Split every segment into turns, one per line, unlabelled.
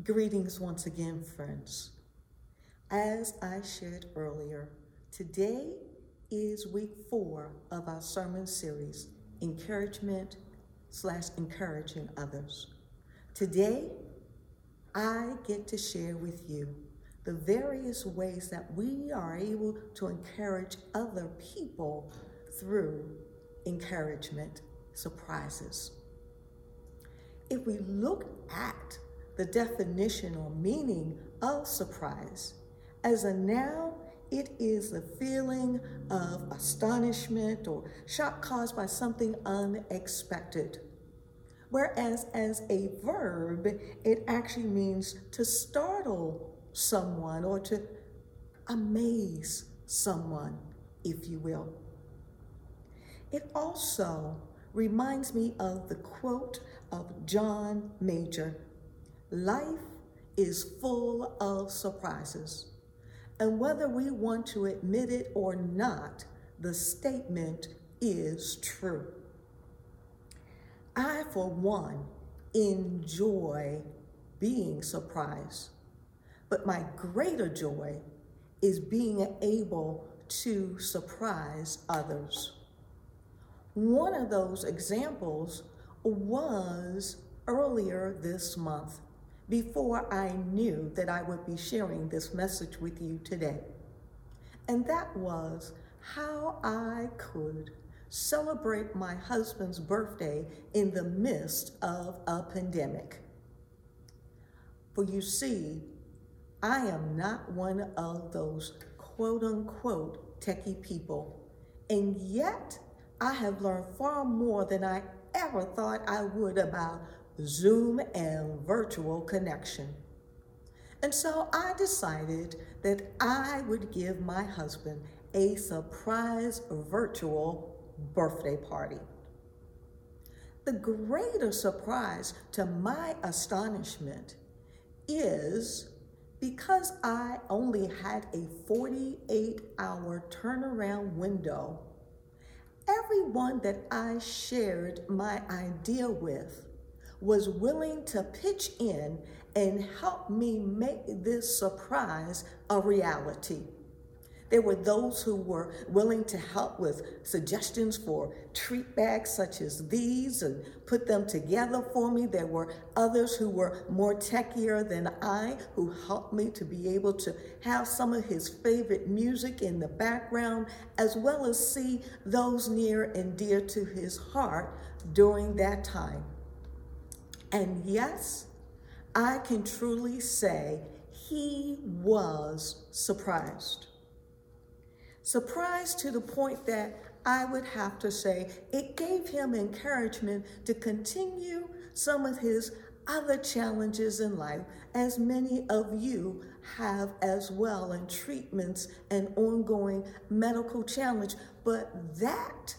Greetings once again, friends. As I shared earlier, today is week 4 of our sermon series, Encouragement/Encouraging Others. Today, I get to share with you the various ways that we are able to encourage other people through encouragement surprises. If we look at the definition or meaning of surprise, as a noun, it is the feeling of astonishment or shock caused by something unexpected. Whereas as a verb, it actually means to startle someone or to amaze someone, if you will. It also reminds me of the quote of John Major: "Life is full of surprises." And whether we want to admit it or not, the statement is true. I, for one, enjoy being surprised, but my greater joy is being able to surprise others. One of those examples was earlier this month, before I knew that I would be sharing this message with you today. And that was how I could celebrate my husband's birthday in the midst of a pandemic. For you see, I am not one of those quote unquote techie people, and yet I have learned far more than I ever thought I would about Zoom and virtual connection. And so I decided that I would give my husband a surprise virtual birthday party. The greater surprise to my astonishment is because I only had a 48-hour turnaround window, everyone that I shared my idea with was willing to pitch in and help me make this surprise a reality. There were those who were willing to help with suggestions for treat bags such as these and put them together for me. There were others who were more techier than I, who helped me to be able to have some of his favorite music in the background, as well as see those near and dear to his heart during that time. And yes, I can truly say he was surprised. Surprised to the point that I would have to say it gave him encouragement to continue some of his other challenges in life, as many of you have as well, in treatments and ongoing medical challenge. But that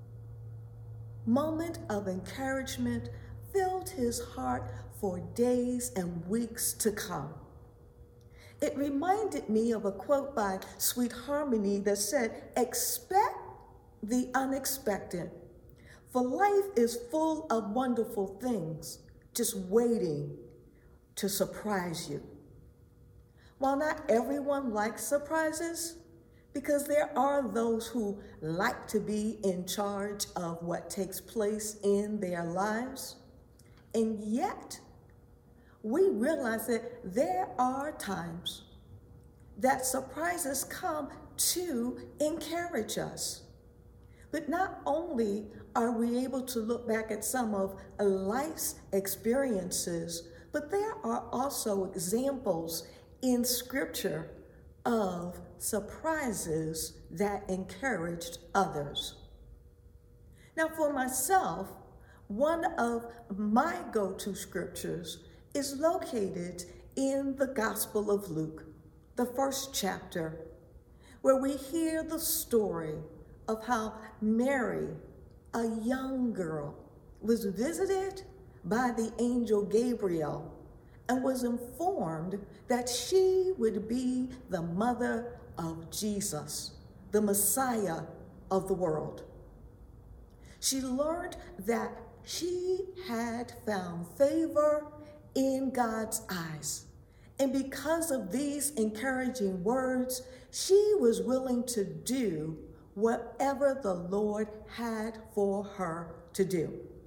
moment of encouragement filled his heart for days and weeks to come. It reminded me of a quote by Sweet Harmony that said, "Expect the unexpected, for life is full of wonderful things just waiting to surprise you." While not everyone likes surprises, because there are those who like to be in charge of what takes place in their lives, and yet, we realize that there are times that surprises come to encourage us. But not only are we able to look back at some of life's experiences, but there are also examples in Scripture of surprises that encouraged others. Now, for myself, one of my go-to scriptures is located in the Gospel of Luke, the 1st chapter, where we hear the story of how Mary, a young girl, was visited by the angel Gabriel and was informed that she would be the mother of Jesus, the Messiah of the world. She learned that she had found favor in God's eyes. And because of these encouraging words, she was willing to do whatever the Lord had for her to do.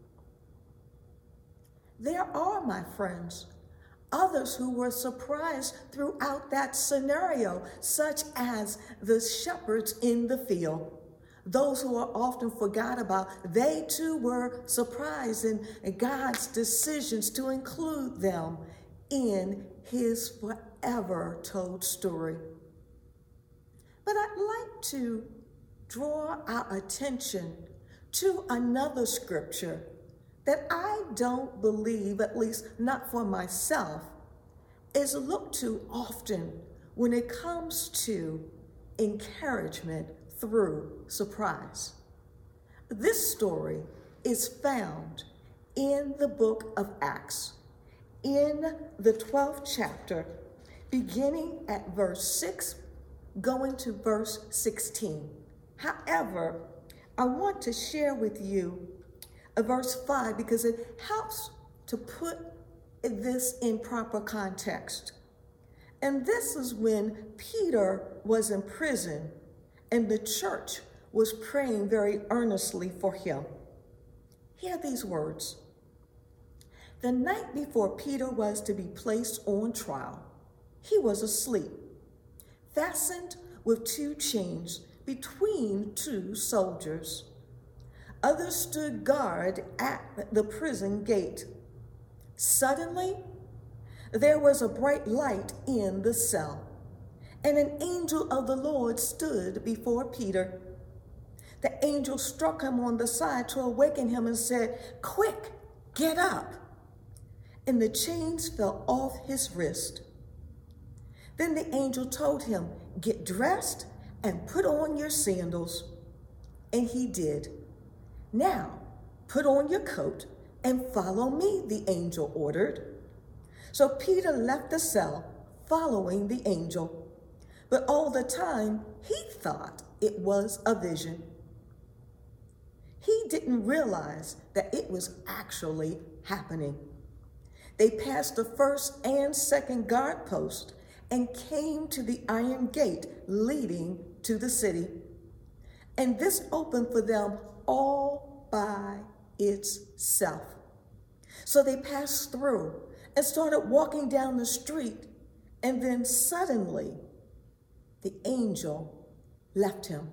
There are, my friends, others who were surprised throughout that scenario, such as the shepherds in the field. Those who are often forgot about, they too were surprised in God's decisions to include them in his forever told story. But I'd like to draw our attention to another scripture that I don't believe, at least not for myself, is looked to often when it comes to encouragement through surprise. This story is found in the book of Acts, in the 12th chapter, beginning at verse 6, going to verse 16. However, I want to share with you verse 5 because it helps to put this in proper context. And this is when Peter was in prison and the church was praying very earnestly for him. Hear these words. The night before Peter was to be placed on trial, he was asleep, fastened with 2 chains between 2 soldiers. Others stood guard at the prison gate. Suddenly, there was a bright light in the cell, and an angel of the Lord stood before Peter. The angel struck him on the side to awaken him and said, "Quick, get up." And the chains fell off his wrist. Then the angel told him, "Get dressed and put on your sandals." And he did. "Now, put on your coat and follow me," the angel ordered. So Peter left the cell, following the angel. But all the time, he thought it was a vision. He didn't realize that it was actually happening. They passed the first and second guard post and came to the iron gate leading to the city. And this opened for them all by itself. So they passed through and started walking down the street. And then suddenly, the angel left him.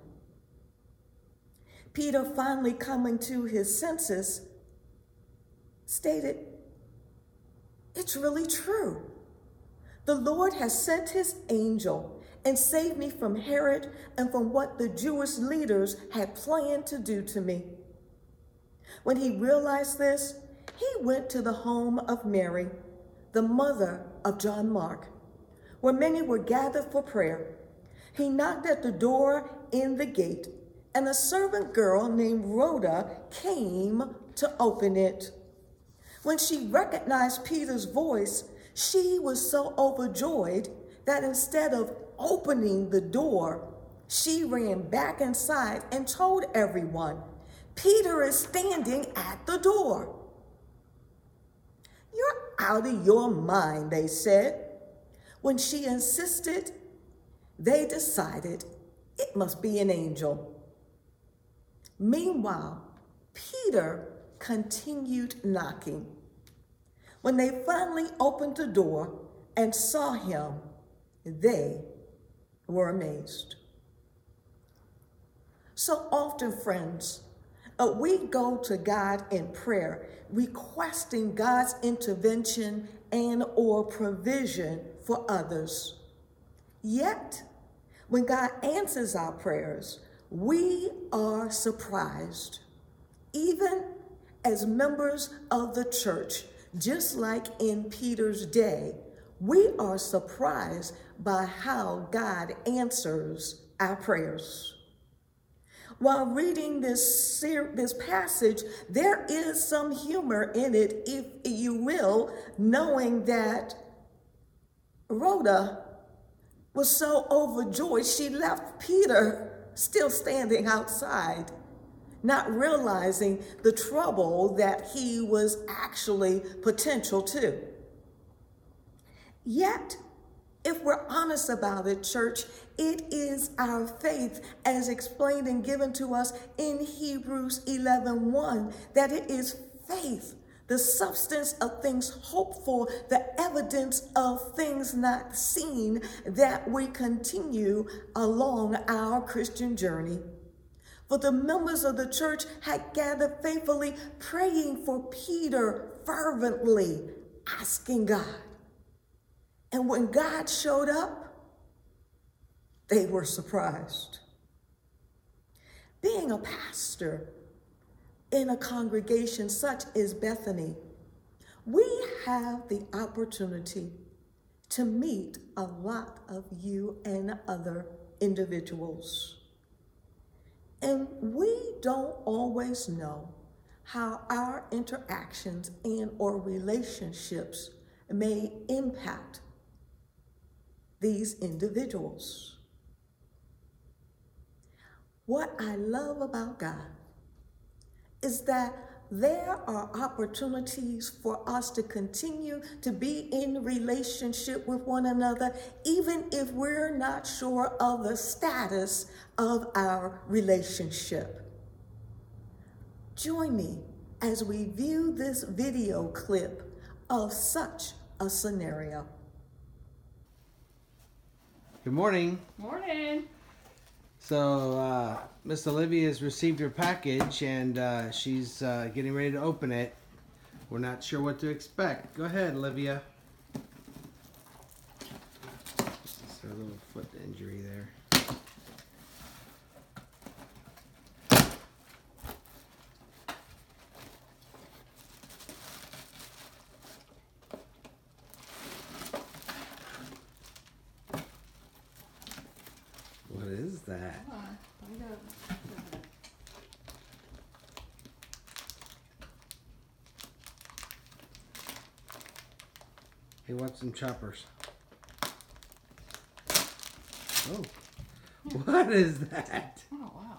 Peter, finally coming to his senses, stated, "It's really true. The Lord has sent his angel and saved me from Herod and from what the Jewish leaders had planned to do to me." When he realized this, he went to the home of Mary, the mother of John Mark, where many were gathered for prayer. He knocked at the door in the gate, and a servant girl named Rhoda came to open it. When she recognized Peter's voice, she was so overjoyed that instead of opening the door, she ran back inside and told everyone, "Peter is standing at the door." "You're out of your mind," they said. When she insisted, they decided it must be an angel. Meanwhile, Peter continued knocking. When they finally opened the door and saw him, they were amazed. So often, friends, we go to God in prayer, requesting God's intervention and or provision for others. Yet, when God answers our prayers, we are surprised. Even as members of the church, just like in Peter's day, we are surprised by how God answers our prayers. While reading this passage, there is some humor in it, if you will, knowing that Rhoda was so overjoyed she left Peter still standing outside, not realizing the trouble that he was actually potential to. Yet, if we're honest about it, church, it is our faith, as explained and given to us in Hebrews 11:1, that it is faith, the substance of things hoped for, the evidence of things not seen, that we continue along our Christian journey. For the members of the church had gathered faithfully, praying for Peter fervently, asking God. And when God showed up, they were surprised. Being a pastor in a congregation such as Bethany, we have the opportunity to meet a lot of you and other individuals. And we don't always know how our interactions and or relationships may impact these individuals. What I love about God is that there are opportunities for us to continue to be in relationship with one another, even if we're not sure of the status of our relationship. Join me as we view this video clip of such a scenario.
Good morning.
Morning.
So Miss Olivia has received her package and she's getting ready to open it. We're not sure what to expect. Go ahead, Olivia. Just a little foot injury there. What is that? He wants some choppers. Oh, what is that?
Oh, wow.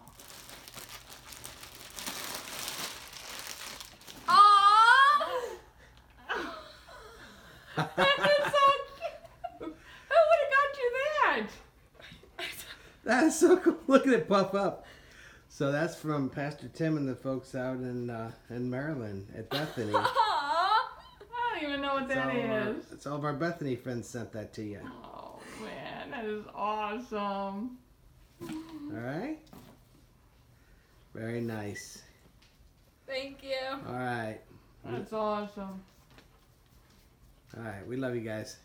That is so cute. Who would have got you that?
That is so cool. Look at it puff up. So that's from Pastor Tim and the folks out in Maryland at Bethany.
I don't even know what that is.
It's all of our Bethany friends sent that to you.
Oh, man. That is awesome.
All right. Very nice.
Thank you.
All right.
That's awesome.
All right. We love you guys.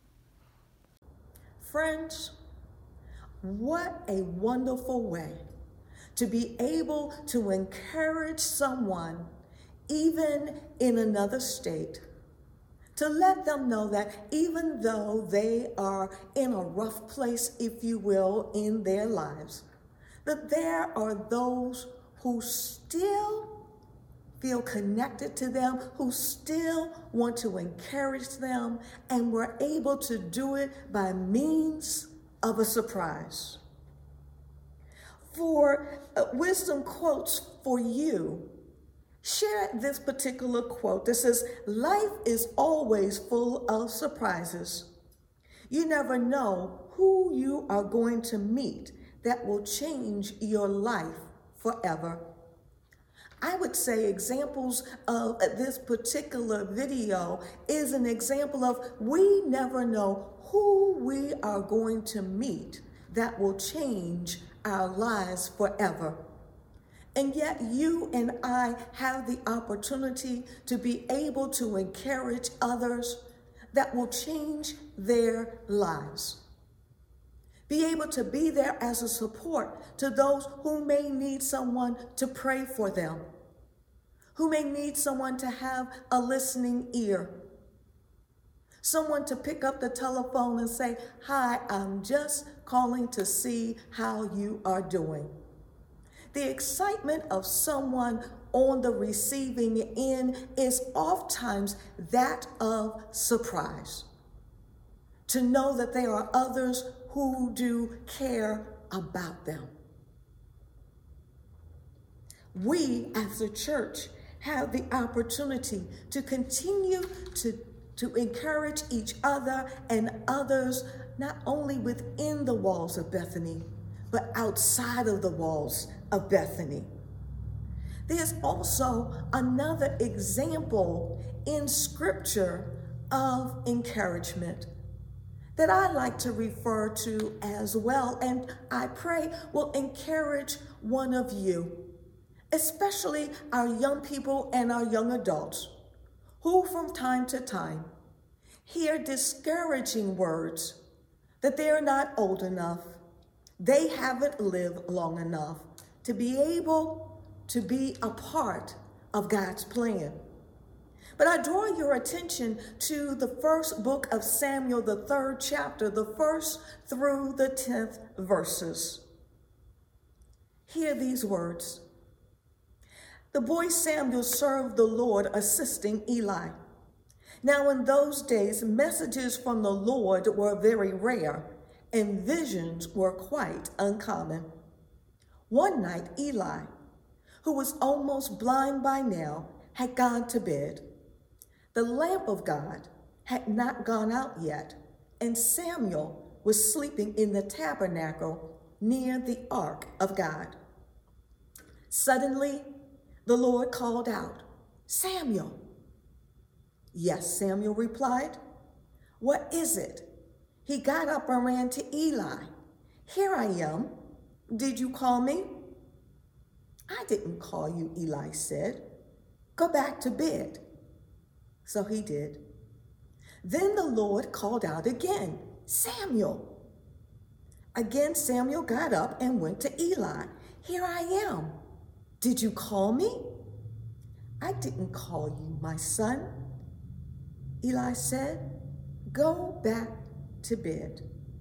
Friends, what a wonderful way to be able to encourage someone, even in another state, to let them know that even though they are in a rough place, if you will, in their lives, that there are those who still feel connected to them, who still want to encourage them, and we're able to do it by means of a surprise. For wisdom quotes for you, share this particular quote that says, "Life is always full of surprises. You never know who you are going to meet that will change your life forever." I would say examples of this particular video is an example of we never know who we are going to meet that will change our lives forever. And yet you and I have the opportunity to be able to encourage others that will change their lives. Be able to be there as a support to those who may need someone to pray for them, who may need someone to have a listening ear, someone to pick up the telephone and say, "Hi, I'm just calling to see how you are doing." The excitement of someone on the receiving end is oftentimes that of surprise. To know that there are others who do care about them. We as a church have the opportunity to continue to to encourage each other and others, not only within the walls of Bethany, but outside of the walls of Bethany. There's also another example in Scripture of encouragement that I like to refer to as well, and I pray will encourage one of you, especially our young people and our young adults, who from time to time hear discouraging words that they're not old enough, they haven't lived long enough to be able to be a part of God's plan. But I draw your attention to the first book of Samuel, the 3rd chapter, the 1st through the 10th verses. Hear these words. The boy Samuel served the Lord, assisting Eli. Now in those days, messages from the Lord were very rare, and visions were quite uncommon. One night, Eli, who was almost blind by now, had gone to bed. The lamp of God had not gone out yet, and Samuel was sleeping in the tabernacle near the ark of God. Suddenly, the Lord called out, "Samuel." "Yes," Samuel replied. "What is it?" He got up and ran to Eli. "Here I am. Did you call me?" "I didn't call you," Eli said. "Go back to bed." So he did. Then the Lord called out again, "Samuel." Again, Samuel got up and went to Eli. "Here I am. Did you call me?" "I didn't call you, my son," Eli said. "Go back to bed."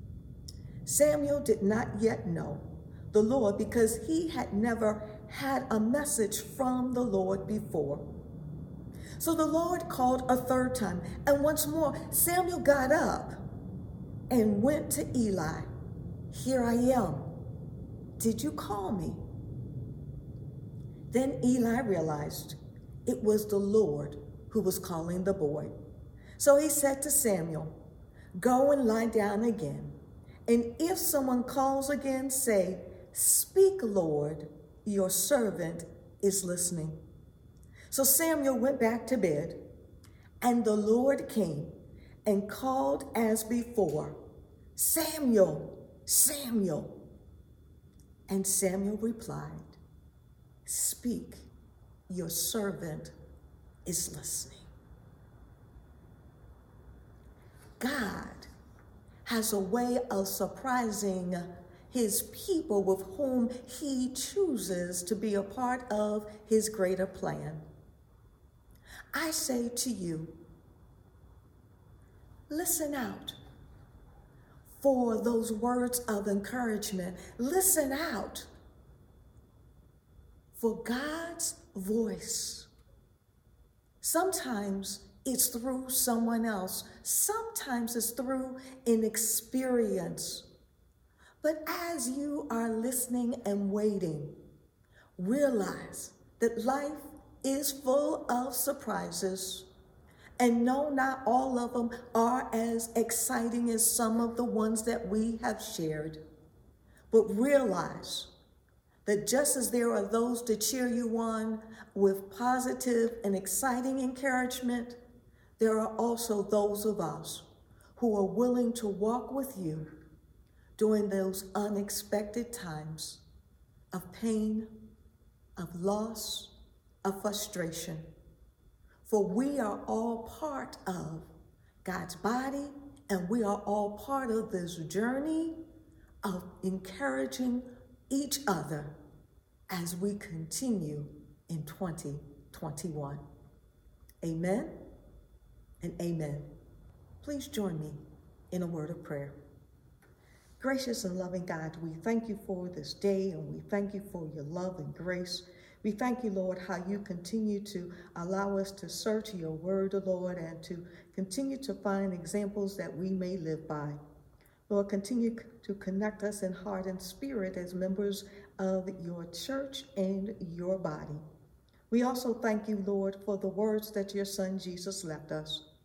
Samuel did not yet know the Lord because he had never had a message from the Lord before. So the Lord called a 3rd time, and once more Samuel got up and went to Eli. "Here I am. Did you call me?" Then Eli realized it was the Lord who was calling the boy. So he said to Samuel, "Go and lie down again, and if someone calls again, say, 'Speak, Lord, your servant is listening.'" So Samuel went back to bed, and the Lord came and called as before, "Samuel, Samuel." And Samuel replied, "Speak, your servant is listening." God has a way of surprising his people with whom he chooses to be a part of his greater plan. I say to you, listen out for those words of encouragement. Listen out for God's voice. Sometimes it's through someone else. Sometimes it's through an experience. But as you are listening and waiting, realize that life is full of surprises. And no, not all of them are as exciting as some of the ones that we have shared. But realize that just as there are those to cheer you on with positive and exciting encouragement, there are also those of us who are willing to walk with you during those unexpected times of pain, of loss, of frustration. For we are all part of God's body, and we are all part of this journey of encouraging each other as we continue in 2021. Amen and amen. Please join me in a word of prayer. Gracious and loving God, we thank you for this day, and we thank you for your love and grace. We thank you, Lord, how you continue to allow us to search your word, Lord, and to continue to find examples that we may live by. Lord, continue to connect us in heart and spirit as members of your church and your body. We also thank you, Lord, for the words that your son Jesus left us.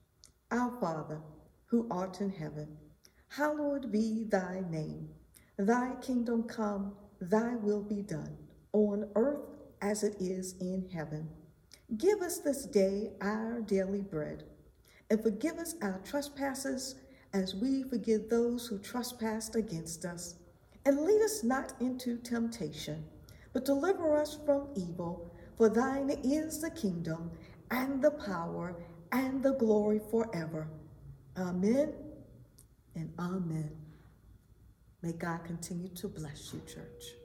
Our Father, who art in heaven, hallowed be thy name. Thy kingdom come, thy will be done, on earth as it is in heaven. Give us this day our daily bread, and forgive us our trespasses as we forgive those who trespass against us. And lead us not into temptation, but deliver us from evil. For thine is the kingdom, and the power, and the glory forever. Amen and amen. May God continue to bless you, church.